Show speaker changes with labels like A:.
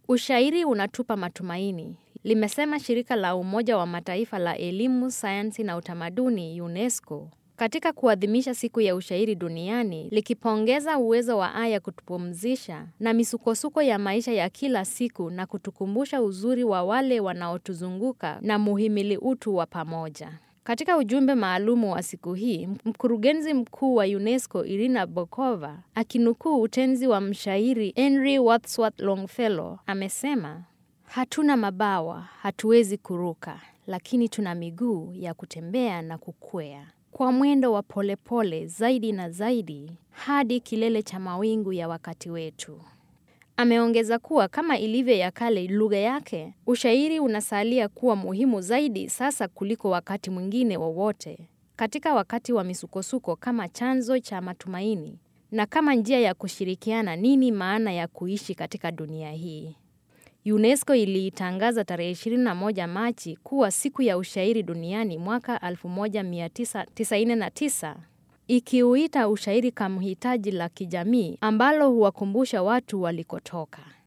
A: Ushairi unatupa matumaini, limesema shirika la Umoja wa Mataifa la elimu, sayansi na utamaduni UNESCO. Katika kuadhimisha siku ya ushairi duniani, likipongeza uwezo wa aya kutupumzisha na misukosuko ya maisha ya kila siku na kutukumbusha uzuri wa wale wanaotuzunguka na muhimili utu wa pamoja. Katika ujumbe maalumu wa siku hii, mkurugenzi mkuu wa UNESCO Irina Bokova, akinukuu utenzi wa mshairi Henry Wadsworth Longfellow, amesema, "Hatuna mabawa, hatuwezi kuruka, lakini tuna miguu ya kutembea na kukwea. Kwa mwendo wa polepole zaidi na zaidi, hadi kilele cha mawingu ya wakati wetu." Ameongeza kuwa kama ilivyo ya kale lugha yake, ushairi unasalia kuwa muhimu zaidi sasa kuliko wakati mwingine wowote. Katika wakati wa misukosuko kama chanzo cha matumaini na kama njia ya kushirikiana nini maana ya kuishi katika dunia hii. UNESCO iliitangaza tarehe 21 Machi kuwa siku ya ushairi duniani mwaka 1999. Ikiuita ushairi kama hitaji la kijamii ambalo huwakumbusha watu walikotoka.